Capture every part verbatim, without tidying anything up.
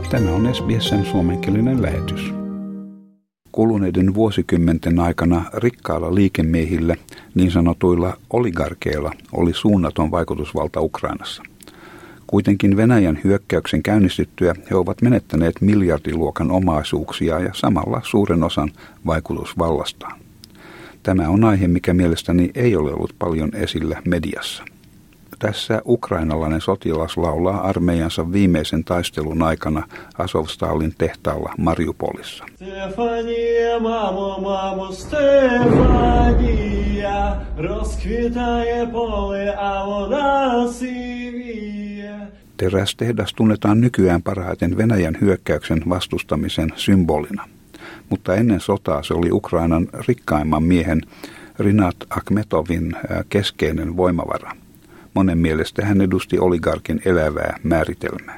Tämä on S B S:n suomenkielinen lähetys. Kuluneiden vuosikymmenten aikana rikkailla liikemiehillä, niin sanotuilla oligarkeilla, oli suunnaton vaikutusvalta Ukrainassa. Kuitenkin Venäjän hyökkäyksen käynnistyttyä he ovat menettäneet miljardiluokan omaisuuksia ja samalla suuren osan vaikutusvallastaan. Tämä on aihe, mikä mielestäni ei ole ollut paljon esillä mediassa. Tässä ukrainalainen sotilas laulaa armeijansa viimeisen taistelun aikana Azovstalin tehtaalla Mariupolissa. Stefania, mamo, mamo, Stefania, rozkwitaje pole, a voda sivie. Terästehdas tunnetaan nykyään parhaiten Venäjän hyökkäyksen vastustamisen symbolina. Mutta ennen sotaa se oli Ukrainan rikkaimman miehen Rinat Akhmetovin keskeinen voimavara. Monen mielestä hän edusti oligarkin elävää määritelmää.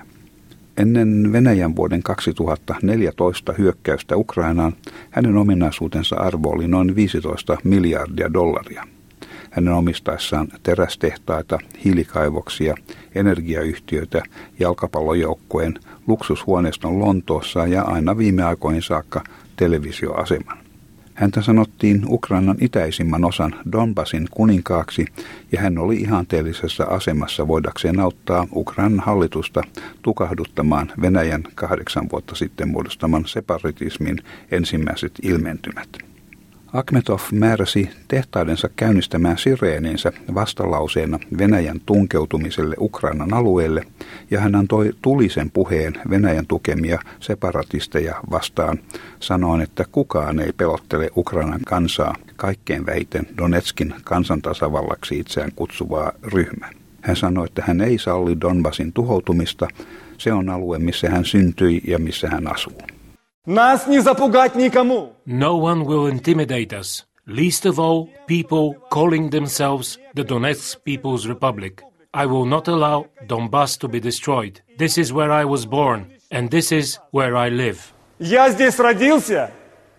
Ennen Venäjän vuoden kaksituhattaneljätoista hyökkäystä Ukrainaan hänen ominaisuutensa arvo oli noin viisitoista miljardia dollaria. Hänen omistaessaan terästehtaita, hiilikaivoksia, energiayhtiöitä, jalkapallojoukkueen, luksushuoneiston Lontoossa ja aina viime aikoihin saakka televisioaseman. Häntä sanottiin Ukrainan itäisimmän osan Donbasin kuninkaaksi ja hän oli ihanteellisessa asemassa voidakseen auttaa Ukrainan hallitusta tukahduttamaan Venäjän kahdeksan vuotta sitten muodostaman separatismin ensimmäiset ilmentymät. Akhmetov määräsi tehtaidensa käynnistämään sireeninsä vastalauseena Venäjän tunkeutumiselle Ukrainan alueelle ja hän antoi tulisen puheen Venäjän tukemia separatisteja vastaan sanoen, että kukaan ei pelottele Ukrainan kansaa, kaikkein vähiten Donetskin kansantasavallaksi itseään kutsuvaa ryhmää. Hän sanoi, että hän ei salli Donbasin tuhoutumista, se on alue, missä hän syntyi ja missä hän asuu. Нас не запугать никому. No one will intimidate us, least of all people calling themselves the Donetsk People's Republic. I will not allow Donbass to be destroyed. This is where I was born, and this is where I live. Я здесь родился,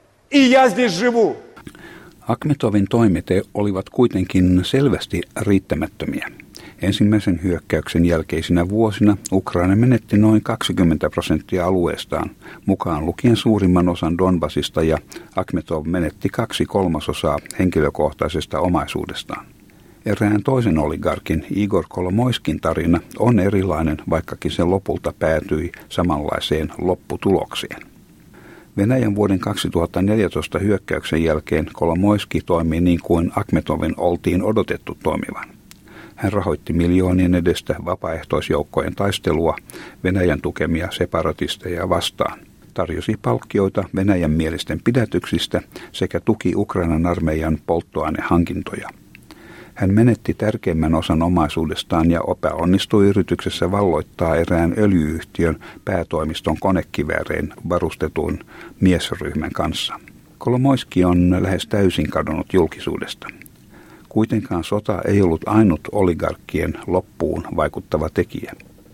и я здесь живу. Akhmetovin toimet olivat kuitenkin selvästi riittämättömiä. Ensimmäisen hyökkäyksen jälkeisinä vuosina Ukraina menetti noin kaksikymmentä prosenttia alueestaan, mukaan lukien suurimman osan Donbasista ja Akhmetov menetti kaksi kolmasosaa henkilökohtaisesta omaisuudestaan. Erään toisen oligarkin Igor Kolomoiskin tarina on erilainen, vaikkakin se lopulta päätyi samanlaiseen lopputulokseen. Venäjän vuoden kaksituhattaneljätoista hyökkäyksen jälkeen Kolomoiski toimi niin kuin Akhmetovin oltiin odotettu toimivan. Hän rahoitti miljoonien edestä vapaaehtoisjoukkojen taistelua Venäjän tukemia separatisteja vastaan, tarjosi palkkioita Venäjän mielisten pidätyksistä sekä tuki Ukrainan armeijan polttoainehankintoja. Hän menetti tärkeimmän osan omaisuudestaan ja epäonnistui yrityksessä valloittaa erään öljyyhtiön päätoimiston konekiväärein varustetun miesryhmän kanssa. Kolomoiski on lähes täysin kadonnut julkisuudesta. Kuitenkaan sota ei ollut ainut oligarkkien loppuun vaikuttava tekijä.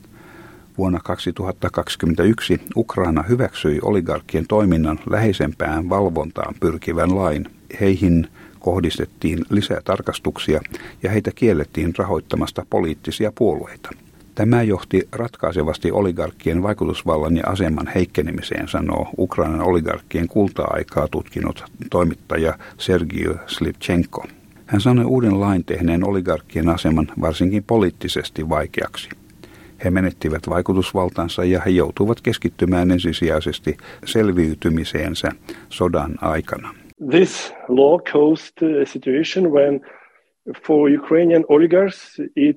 Vuonna kaksituhattakaksikymmentäyksi Ukraina hyväksyi oligarkkien toiminnan läheisempään valvontaan pyrkivän lain. Heihin kohdistettiin lisää tarkastuksia ja heitä kiellettiin rahoittamasta poliittisia puolueita. Tämä johti ratkaisevasti oligarkkien vaikutusvallan ja aseman heikkenemiseen, sanoo Ukrainan oligarkkien kulta-aikaa tutkinut toimittaja Sergei Slivchenko. Hän sanoi uuden lain tehneen oligarkkien aseman varsinkin poliittisesti vaikeaksi. He menettivät vaikutusvaltansa ja he joutuivat keskittymään ensisijaisesti selviytymiseensä sodan aikana. This law caused a situation when for Ukrainian oligarchs it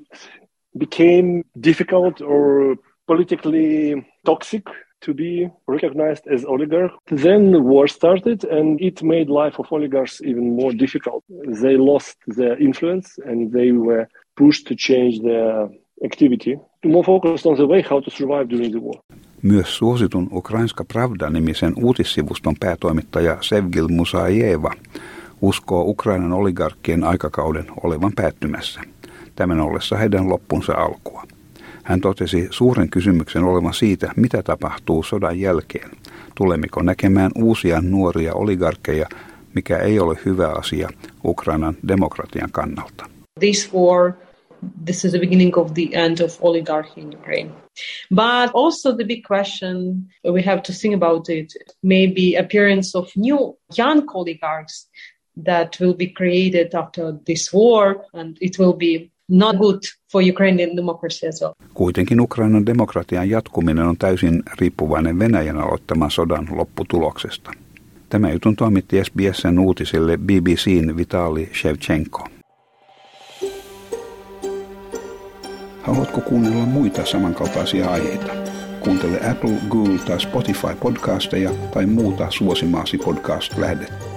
became difficult or politically toxic to be recognized as oligarch. Then the war started and it made life of oligarchs even more difficult. They lost their influence and they were pushed to change their activity to more focused on the way how to survive during the war. Myös suositun Ukrainska Pravda-nimisen uutissivuston päätoimittaja Sevgil Musajeva uskoo Ukrainan oligarkkien aikakauden olevan päättymässä, tämän ollessa heidän loppunsa alkua. Hän totesi suuren kysymyksen olevan siitä, mitä tapahtuu sodan jälkeen. Tulemmeko näkemään uusia nuoria oligarkkeja, mikä ei ole hyvä asia Ukrainan demokratian kannalta. This war this is the beginning of the end of oligarchy in Ukraine. But also the big question, we have to think about it, maybe appearance of new young oligarchs that will be created after this war, and it will be not good for Ukrainian democracy as well. Kuitenkin Ukrainan demokratian jatkuminen on täysin riippuvainen Venäjän aloittaman sodan lopputuloksesta. Tämä jutun toimitti S B S:n uutisille B B C:n Vitali Shevchenko. Haluatko kuunnella muita samankaltaisia aiheita? Kuuntele Apple, Google tai Spotify podcasteja tai muuta suosimaasi podcast-lähdettä.